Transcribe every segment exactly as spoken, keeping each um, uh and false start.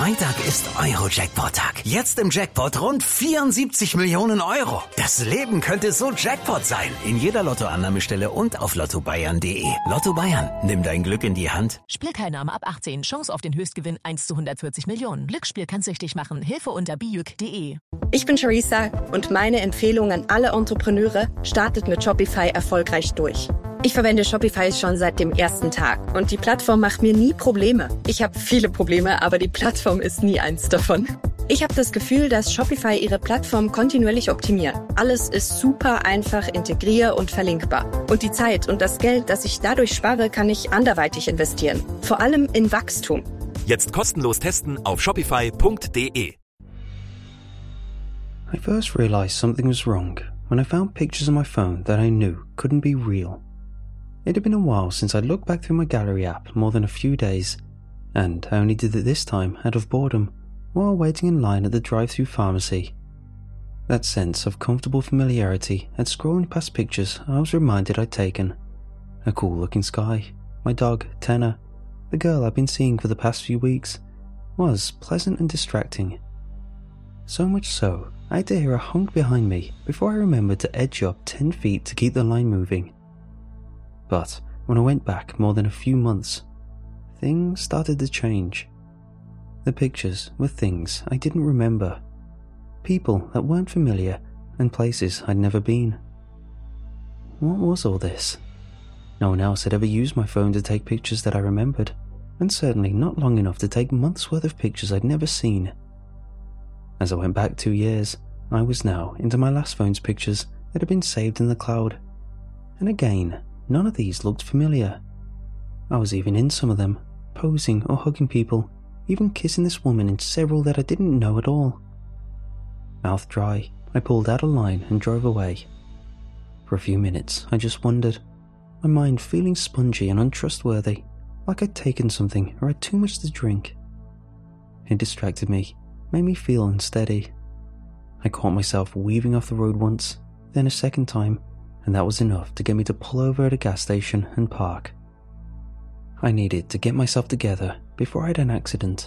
Freitag ist Euro-Jackpot-Tag. Jetzt im Jackpot rund vierundsiebzig Millionen Euro. Das Leben könnte so Jackpot sein. In jeder Lottoannahmestelle und auf lotto bayern punkt de. Lotto Bayern, nimm dein Glück in die Hand. Spielteilnahme ab achtzehn. Chance auf den Höchstgewinn eins zu hundertvierzig Millionen. Glücksspiel kann süchtig machen. Hilfe unter bijuk punkt de. Ich bin Charissa und meine Empfehlung an alle Entrepreneure: startet mit Shopify erfolgreich durch. Ich verwende Shopify schon seit dem ersten Tag und die Plattform macht mir nie Probleme. Ich habe viele Probleme, aber die Plattform ist nie eins davon. Ich habe das Gefühl, dass Shopify ihre Plattform kontinuierlich optimiert. Alles ist super einfach, integrier- und verlinkbar. Und die Zeit und das Geld, das ich dadurch spare, kann ich anderweitig investieren. Vor allem in Wachstum. Jetzt kostenlos testen auf shopify punkt de. I first realized something was wrong when I found pictures on my phone that I knew couldn't be real. It had been a while since I'd looked back through my gallery app more than a few days, and I only did it this time out of boredom while waiting in line at the drive-through pharmacy. That sense of comfortable familiarity at scrolling past pictures I was reminded I'd taken. A cool-looking sky, my dog, Tenna, the girl I'd been seeing for the past few weeks, was pleasant and distracting. So much so, I had to hear a honk behind me before I remembered to edge up ten feet to keep the line moving. But when I went back more than a few months, things started to change. The pictures were things I didn't remember, people that weren't familiar, and places I'd never been. What was all this? No one else had ever used my phone to take pictures that I remembered, and certainly not long enough to take months' worth of pictures I'd never seen. As I went back two years, I was now into my last phone's pictures that had been saved in the cloud. And again, none of these looked familiar. I was even in some of them, posing or hugging people, even kissing this woman in several that I didn't know at all. Mouth dry, I pulled out a line and drove away. For a few minutes, I just wondered, my mind feeling spongy and untrustworthy, like I'd taken something or had too much to drink. It distracted me, made me feel unsteady. I caught myself weaving off the road once, then a second time, and that was enough to get me to pull over at a gas station and park. I needed to get myself together before I had an accident.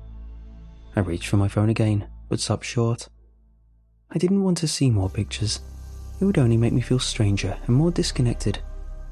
I reached for my phone again, but stopped short. I didn't want to see more pictures. It would only make me feel stranger and more disconnected.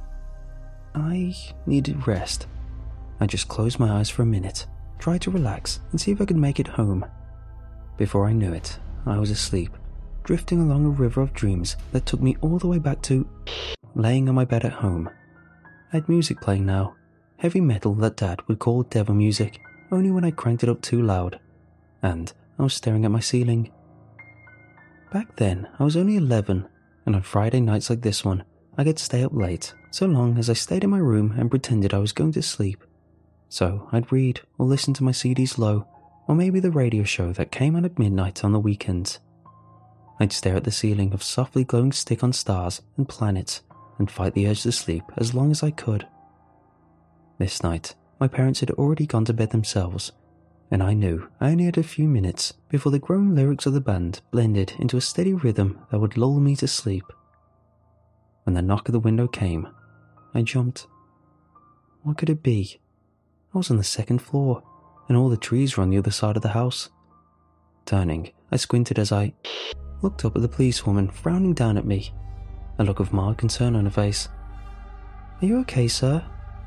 I needed rest. I just closed my eyes for a minute, tried to relax and see if I could make it home. Before I knew it, I was asleep, drifting along a river of dreams that took me all the way back to laying on my bed at home. I had music playing now, heavy metal that Dad would call devil music, only when I cranked it up too loud, and I was staring at my ceiling. Back then, I was only eleven, and on Friday nights like this one, I could stay up late, so long as I stayed in my room and pretended I was going to sleep. So I'd read or listen to my C Ds low, or maybe the radio show that came on at midnight on the weekends. I'd stare at the ceiling of softly glowing stick-on stars and planets and fight the urge to sleep as long as I could. This night, my parents had already gone to bed themselves, and I knew I only had a few minutes before the growing lyrics of the band blended into a steady rhythm that would lull me to sleep. When the knock at the window came, I jumped. What could it be? I was on the second floor, and all the trees were on the other side of the house. Turning, I squinted as I looked up at the policewoman frowning down at me, a look of mild concern on her face. "Are you okay, sir?"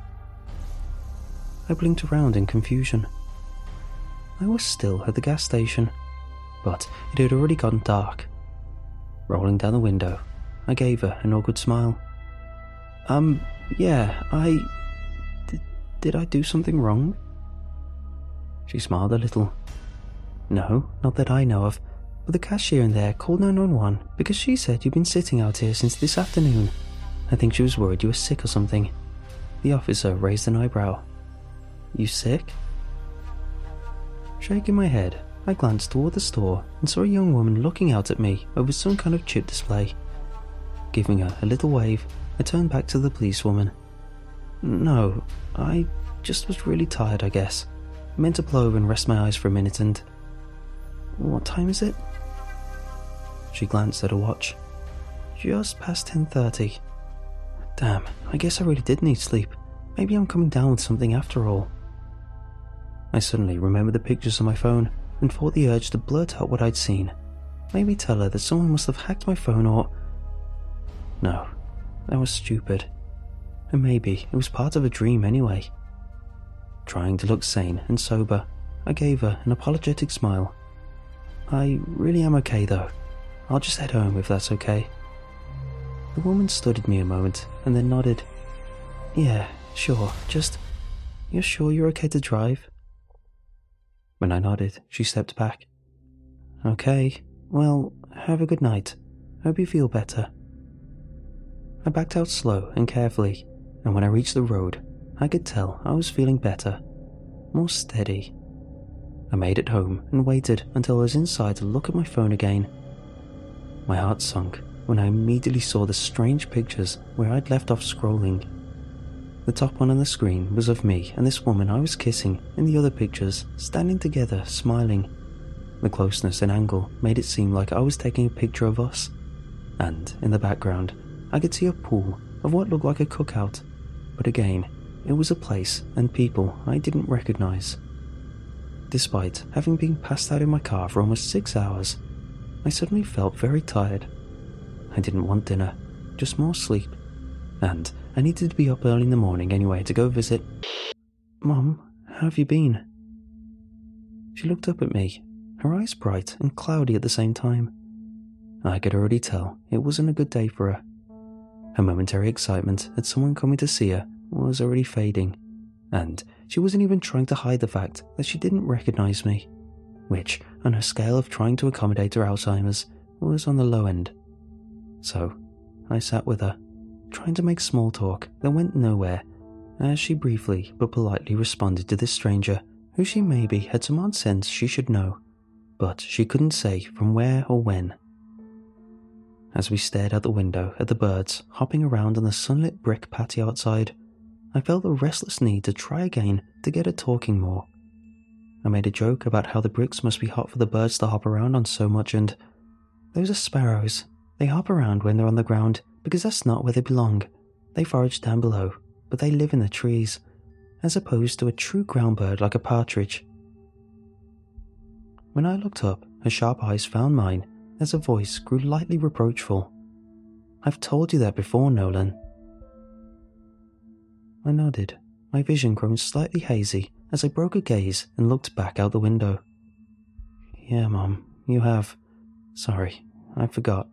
I blinked around in confusion. I was still at the gas station, but it had already gotten dark. Rolling down the window, I gave her an awkward smile. Um, yeah, I... D- did I do something wrong? She smiled a little. No, not that I know of, but the cashier in there called nine one one because she said you'd been sitting out here since this afternoon. I think she was worried you were sick or something. The officer raised an eyebrow. You sick? Shaking my head, I glanced toward the store and saw a young woman looking out at me over some kind of chip display. Giving her a little wave, I turned back to the policewoman. No, I just was really tired, I guess. I meant to pull over and rest my eyes for a minute and... What time is it? She glanced at her watch. Just past ten thirty. Damn, I guess I really did need sleep. Maybe I'm coming down with something after all. I suddenly remembered the pictures on my phone and fought the urge to blurt out what I'd seen. Maybe tell her that someone must have hacked my phone or... No, that was stupid. And maybe it was part of a dream anyway. Trying to look sane and sober, I gave her an apologetic smile. I really am okay though. I'll just head home if that's okay. The woman studied me a moment and then nodded. Yeah, sure, just... You're sure you're okay to drive? When I nodded, she stepped back. Okay, well, have a good night. Hope you feel better. I backed out slow and carefully, and when I reached the road, I could tell I was feeling better, more steady. I made it home and waited until I was inside to look at my phone again. My heart sunk when I immediately saw the strange pictures where I'd left off scrolling. The top one on the screen was of me and this woman I was kissing, and the other pictures standing together, smiling. The closeness and angle made it seem like I was taking a picture of us, and in the background I could see a pool of what looked like a cookout, but again, it was a place and people I didn't recognize. Despite having been passed out in my car for almost six hours, I suddenly felt very tired. I didn't want dinner, just more sleep, and I needed to be up early in the morning anyway to go visit... Mom, how have you been? She looked up at me, her eyes bright and cloudy at the same time. I could already tell it wasn't a good day for her. Her momentary excitement at someone coming to see her was already fading, and she wasn't even trying to hide the fact that she didn't recognize me, which, on her scale of trying to accommodate her Alzheimer's, was on the low end. So, I sat with her, trying to make small talk that went nowhere, as she briefly but politely responded to this stranger who she maybe had some odd sense she should know, but she couldn't say from where or when. As we stared out the window at the birds hopping around on the sunlit brick patio outside, I felt the restless need to try again to get her talking more. I made a joke about how the bricks must be hot for the birds to hop around on so much, and those are sparrows. They hop around when they're on the ground because that's not where they belong. They forage down below, but they live in the trees, as opposed to a true ground bird like a partridge. When I looked up, her sharp eyes found mine as her voice grew lightly reproachful. I've told you that before, Nolan. I nodded, my vision growing slightly hazy as I broke a gaze and looked back out the window. Yeah, Mom, you have. Sorry, I forgot.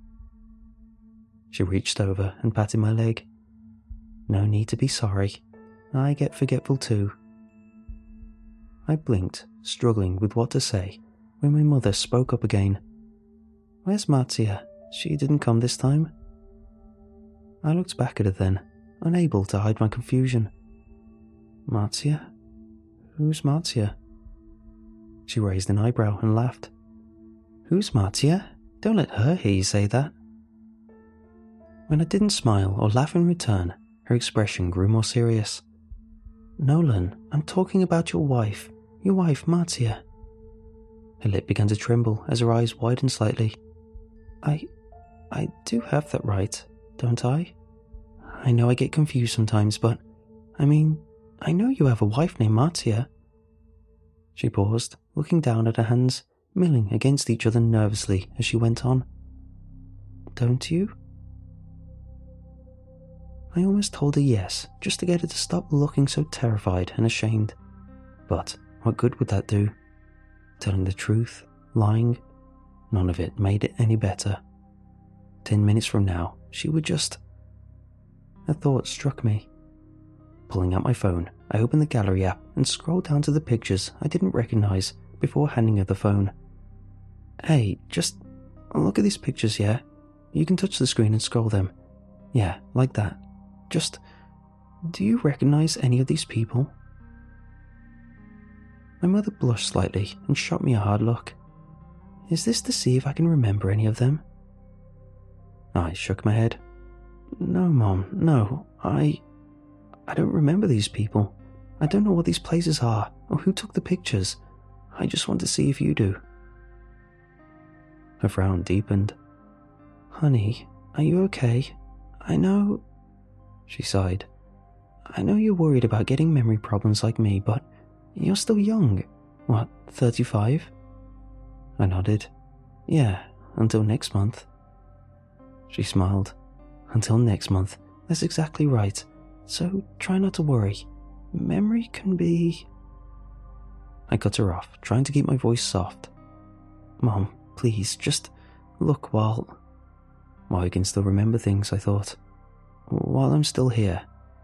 She reached over and patted my leg. No need to be sorry. I get forgetful too. I blinked, struggling with what to say, when my mother spoke up again. Where's Marzia? She didn't come this time. I looked back at her then, unable to hide my confusion. Marzia? Who's Marzia? She raised an eyebrow and laughed. Who's Marzia? Don't let her hear you say that. When I didn't smile or laugh in return, her expression grew more serious. Nolan, I'm talking about your wife. Your wife, Marzia. Her lip began to tremble as her eyes widened slightly. I... I do have that right, don't I? I know I get confused sometimes, but... I mean, I know you have a wife named Marzia. She paused, looking down at her hands, milling against each other nervously as she went on. Don't you? I almost told her yes, just to get her to stop looking so terrified and ashamed. But what good would that do? Telling the truth, lying, none of it made it any better. Ten minutes from now, she would just... A thought struck me. Pulling out my phone, I opened the gallery app and scrolled down to the pictures I didn't recognize before handing her the phone. Hey, just look at these pictures, yeah? You can touch the screen and scroll them. Yeah, like that. Just, do you recognize any of these people? My mother blushed slightly and shot me a hard look. Is this to see if I can remember any of them? I shook my head. No, Mom, no, I... I don't remember these people. I don't know what these places are, or who took the pictures. I just want to see if you do. Her frown deepened. Honey, are you okay? I know... She sighed. I know you're worried about getting memory problems like me, but You're still young. What, thirty-five? I nodded. Yeah, until next month. She smiled. Until next month, that's exactly right. So try not to worry. Memory can be... I cut her off, trying to keep my voice soft. Mom, please, just look while... While I can still remember things, I thought. While I'm still here.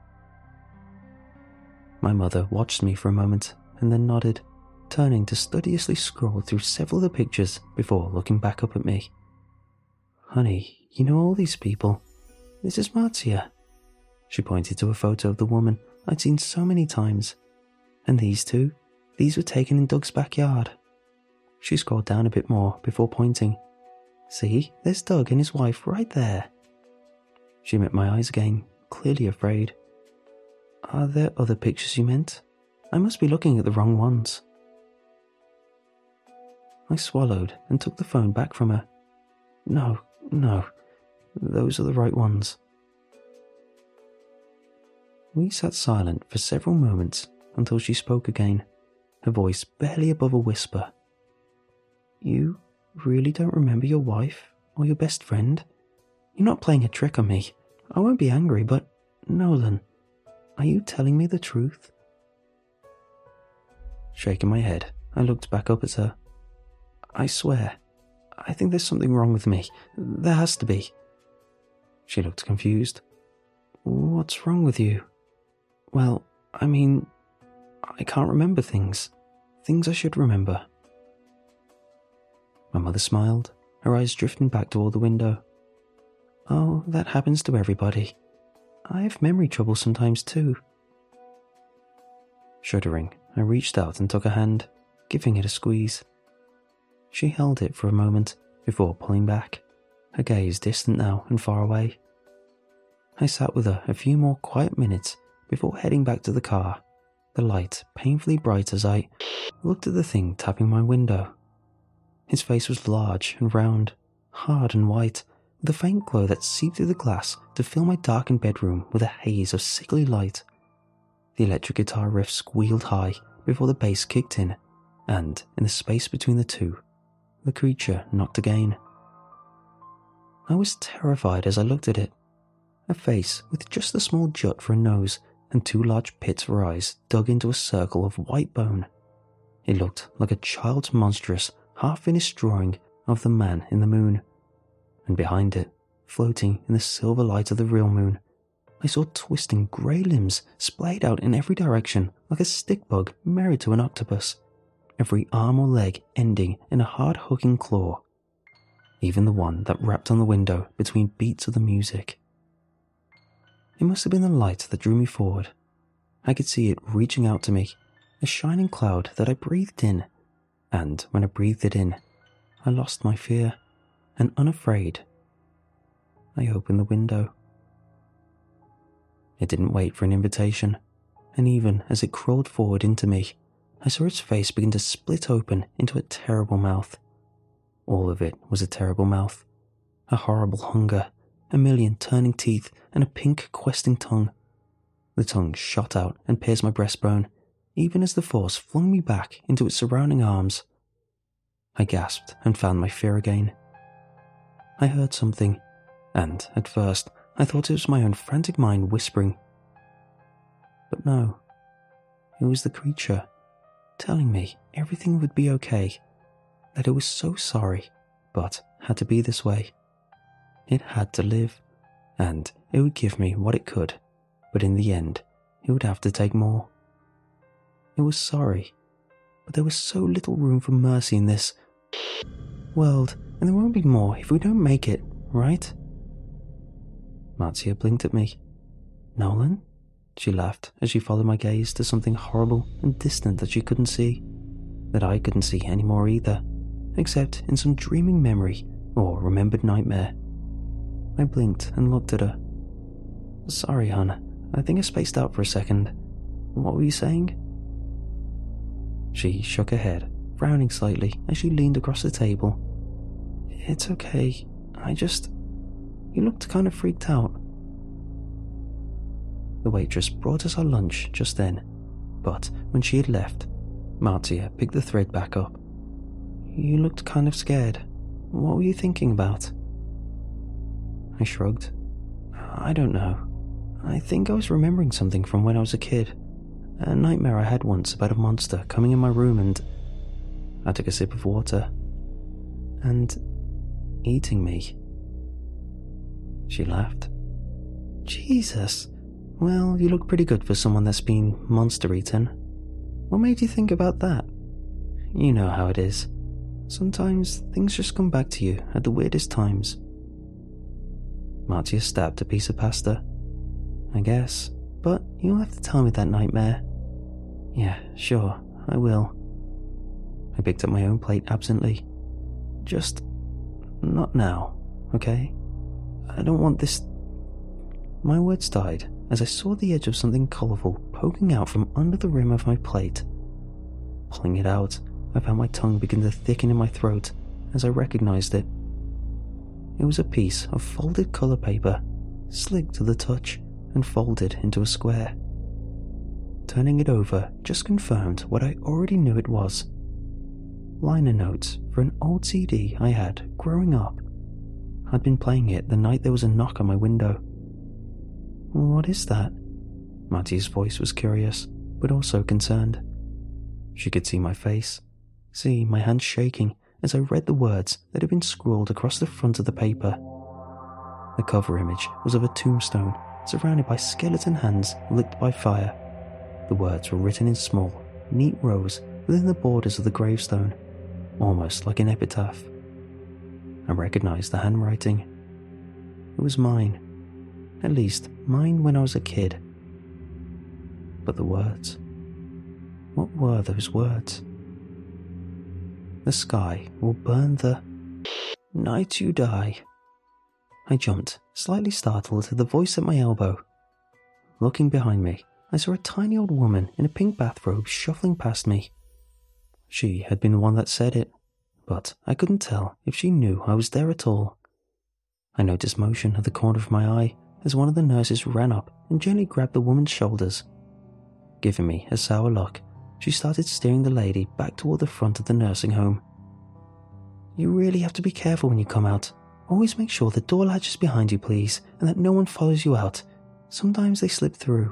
My mother watched me for a moment and then nodded, turning to studiously scroll through several of the pictures before looking back up at me. Honey, you know all these people. This is Marzia. She pointed to a photo of the woman I'd seen so many times. And these two, these were taken in Doug's backyard. She scrolled down a bit more before pointing. See, there's Doug and his wife right there. She met my eyes again, clearly afraid. Are there other pictures you meant? I must be looking at the wrong ones. I swallowed and took the phone back from her. No, no, those are the right ones. We sat silent for several moments until she spoke again, her voice barely above a whisper. You really don't remember your wife or your best friend? You're not playing a trick on me. I won't be angry, but Nolan, are you telling me the truth? Shaking my head, I looked back up at her. I swear, I think there's something wrong with me. There has to be. She looked confused. What's wrong with you? Well, I mean, I can't remember things. Things I should remember. My mother smiled, her eyes drifting back toward the window. Oh, that happens to everybody. I have memory trouble sometimes too. Shuddering, I reached out and took her hand, giving it a squeeze. She held it for a moment before pulling back, her gaze distant now and far away. I sat with her a few more quiet minutes before heading back to the car, the light painfully bright as I looked at the thing tapping my window. His face was large and round, hard and white, with a faint glow that seeped through the glass to fill my darkened bedroom with a haze of sickly light. The electric guitar riff squealed high before the bass kicked in, and in the space between the two, the creature knocked again. I was terrified as I looked at it. A face with just a small jut for a nose and two large pits for eyes dug into a circle of white bone. It looked like a child's monstrous, half-finished drawing of the man in the moon. And behind it, floating in the silver light of the real moon, I saw twisting grey limbs splayed out in every direction like a stick bug married to an octopus, every arm or leg ending in a hard-hooking claw, even the one that rapped on the window between beats of the music. It must have been the light that drew me forward. I could see it reaching out to me, a shining cloud that I breathed in, and when I breathed it in, I lost my fear, and unafraid, I opened the window. It didn't wait for an invitation, and even as it crawled forward into me, I saw its face begin to split open into a terrible mouth. All of it was a terrible mouth, a horrible hunger, a million turning teeth, and a pink questing tongue. The tongue shot out and pierced my breastbone, even as the force flung me back into its surrounding arms. I gasped and found my fear again. I heard something, and at first I thought it was my own frantic mind whispering. But no, it was the creature, telling me everything would be okay, that it was so sorry, but had to be this way. It had to live, and it would give me what it could, but in the end, it would have to take more. It was sorry, but there was so little room for mercy in this world, and there won't be more if we don't make it, right? Marzia blinked at me. Nolan? She laughed as she followed my gaze to something horrible and distant that she couldn't see, that I couldn't see anymore either, except in some dreaming memory or remembered nightmare. I blinked and looked at her. Sorry, hon. I think I spaced out for a second. What were you saying? She shook her head, frowning slightly as she leaned across the table. It's okay. I just... You looked kind of freaked out. The waitress brought us our lunch just then, but when she had left, Martia picked the thread back up. You looked kind of scared. What were you thinking about? I shrugged. I don't know. I think I was remembering something from when I was a kid. A nightmare I had once about a monster coming in my room and... I took a sip of water. And... eating me. She laughed. Jesus. Well, you look pretty good for someone that's been monster-eaten. What made you think about that? You know how it is. Sometimes things just come back to you at the weirdest times. Martia stabbed a piece of pasta. I guess, but you'll have to tell me that nightmare. Yeah, sure, I will. I picked up my own plate absently. Just not now, okay? I don't want this... My words died as I saw the edge of something colourful poking out from under the rim of my plate. Pulling it out, I found my tongue begin to thicken in my throat as I recognised it. It was a piece of folded colour paper, slick to the touch and folded into a square. Turning it over just confirmed what I already knew it was. Liner notes for an old C D I had growing up. I'd been playing it the night there was a knock on my window. What is that? Martia's voice was curious, but also concerned. She could see my face, see my hands shaking as I read the words that had been scrawled across the front of the paper. The cover image was of a tombstone surrounded by skeleton hands licked by fire. The words were written in small, neat rows within the borders of the gravestone, almost like an epitaph. I recognized the handwriting. It was mine. At least, mine when I was a kid. But the words... what were those words? The sky will burn the night you die. I jumped, slightly startled at the voice at my elbow. Looking behind me, I saw a tiny old woman in a pink bathrobe shuffling past me. She had been the one that said it, but I couldn't tell if she knew I was there at all. I noticed motion at the corner of my eye as one of the nurses ran up and gently grabbed the woman's shoulders. Giving me a sour look, she started steering the lady back toward the front of the nursing home. You really have to be careful when you come out. Always make sure the door latches behind you, please, and that no one follows you out. Sometimes they slip through.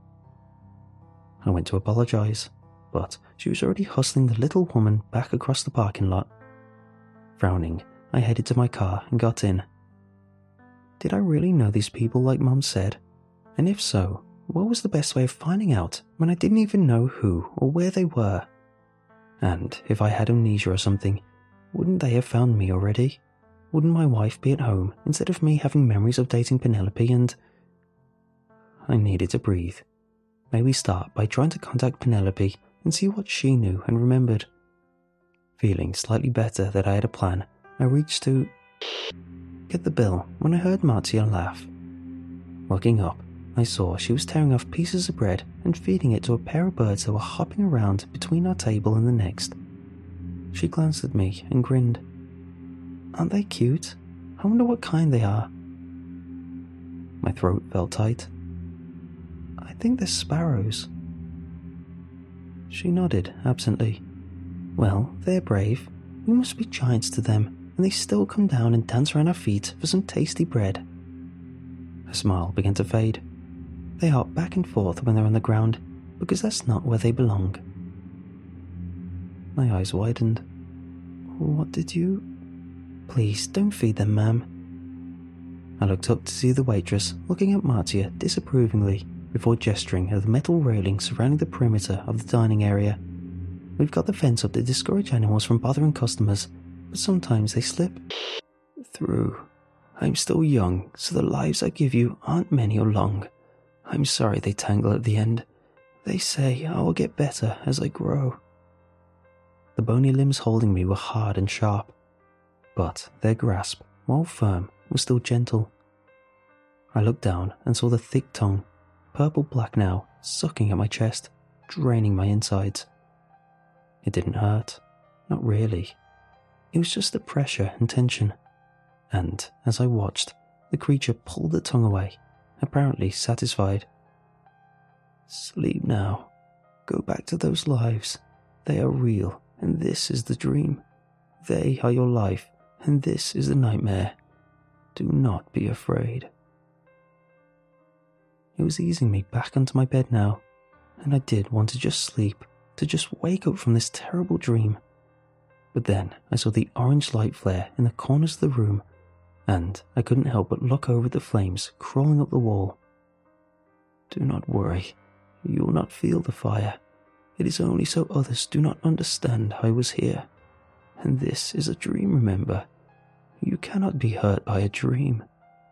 I went to apologize, but she was already hustling the little woman back across the parking lot. Frowning, I headed to my car and got in. Did I really know these people like Mum said? And if so, what was the best way of finding out when I didn't even know who or where they were? And if I had amnesia or something, wouldn't they have found me already? Wouldn't my wife be at home instead of me having memories of dating Penelope and... I needed to breathe. Maybe start by trying to contact Penelope and see what she knew and remembered. Feeling slightly better that I had a plan, I reached to get the bill when I heard Martia laugh. Looking up, I saw she was tearing off pieces of bread and feeding it to a pair of birds that were hopping around between our table and the next. She glanced at me and grinned. Aren't they cute? I wonder what kind they are. My throat felt tight. I think they're sparrows. She nodded absently. Well, they're brave. We must be giants to them, and they still come down and dance around our feet for some tasty bread. Her smile began to fade. They hop back and forth when they're on the ground, because that's not where they belong. My eyes widened. What did you... Please, don't feed them, ma'am. I looked up to see the waitress looking at Martia disapprovingly before gesturing at the metal railing surrounding the perimeter of the dining area. We've got the fence up to discourage animals from bothering customers, but sometimes they slip through. I'm still young, so the lives I give you aren't many or long. I'm sorry they tangle at the end. They say I will get better as I grow. The bony limbs holding me were hard and sharp, but their grasp, while firm, was still gentle. I looked down and saw the thick tongue, purple-black now, sucking at my chest, draining my insides. It didn't hurt. Not really. It was just the pressure and tension. And, as I watched, the creature pulled the tongue away, apparently satisfied. Sleep now. Go back to those lives. They are real, and this is the dream. They are your life, and this is the nightmare. Do not be afraid. It was easing me back onto my bed now, and I did want to just sleep, to just wake up from this terrible dream. But then I saw the orange light flare in the corners of the room, and I couldn't help but look over at the flames crawling up the wall. Do not worry, you will not feel the fire. It is only so others do not understand I was here. And this is a dream, remember. You cannot be hurt by a dream.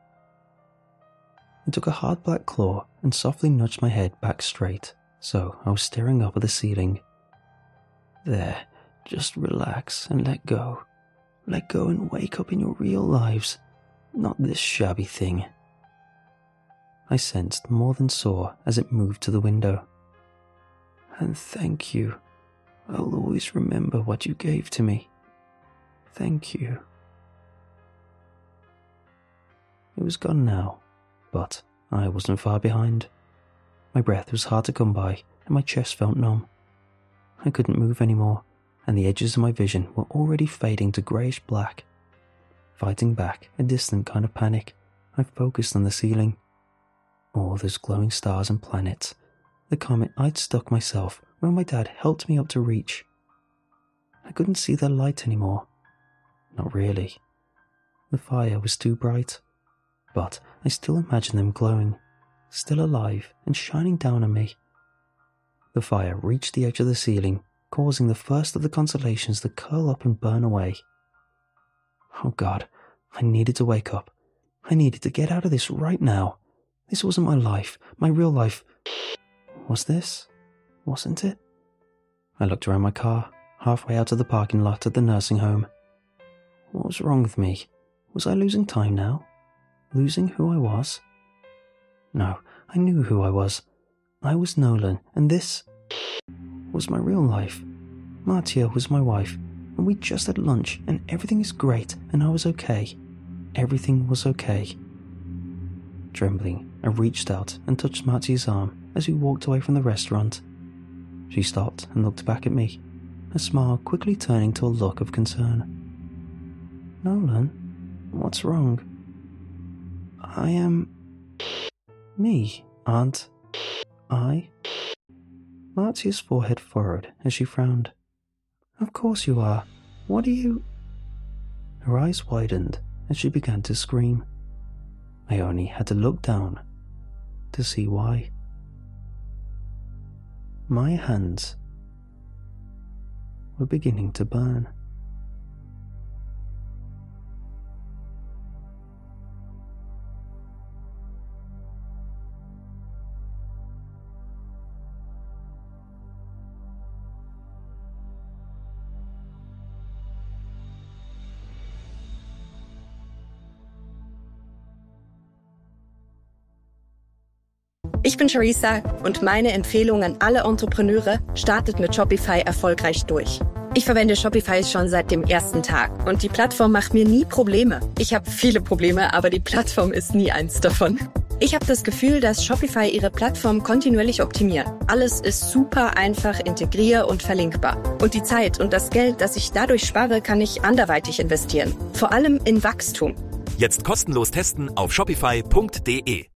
I took a hard black claw and softly nudged my head back straight, so I was staring up at the ceiling. There, just relax and let go. Let go and wake up in your real lives, not this shabby thing. I sensed more than saw as it moved to the window. And thank you. I'll always remember what you gave to me. Thank you. It was gone now, but I wasn't far behind. My breath was hard to come by, and my chest felt numb. I couldn't move anymore, and the edges of my vision were already fading to greyish black. Fighting back a distant kind of panic, I focused on the ceiling. All those glowing stars and planets, the comet I'd stuck myself when my dad helped me up to reach. I couldn't see their light anymore. Not really. The fire was too bright, but I still imagined them glowing, still alive and shining down on me. The fire reached the edge of the ceiling, causing the first of the constellations to curl up and burn away. Oh God, I needed to wake up. I needed to get out of this right now. This wasn't my life, my real life. Was this? Wasn't it? I looked around my car, halfway out of the parking lot at the nursing home. What was wrong with me? Was I losing time now? Losing who I was? No, I knew who I was. I was Nolan, and this was my real life. Martia was my wife, and we just had lunch, and everything is great, and I was okay. Everything was okay. Trembling, I reached out and touched Martia's arm as we walked away from the restaurant. She stopped and looked back at me, her smile quickly turning to a look of concern. Nolan, what's wrong? I am... me, aren't I? Martia's forehead furrowed as she frowned. Of course you are. What do you... Her eyes widened as she began to scream. I only had to look down to see why. My hands were beginning to burn. Ich bin Charissa und meine Empfehlung an alle Entrepreneure: startet mit Shopify erfolgreich durch. Ich verwende Shopify schon seit dem ersten Tag und die Plattform macht mir nie Probleme. Ich habe viele Probleme, aber die Plattform ist nie eins davon. Ich habe das Gefühl, dass Shopify ihre Plattform kontinuierlich optimiert. Alles ist super einfach, integrier- und verlinkbar. Und die Zeit und das Geld, das ich dadurch spare, kann ich anderweitig investieren. Vor allem in Wachstum. Jetzt kostenlos testen auf shopify punkt de.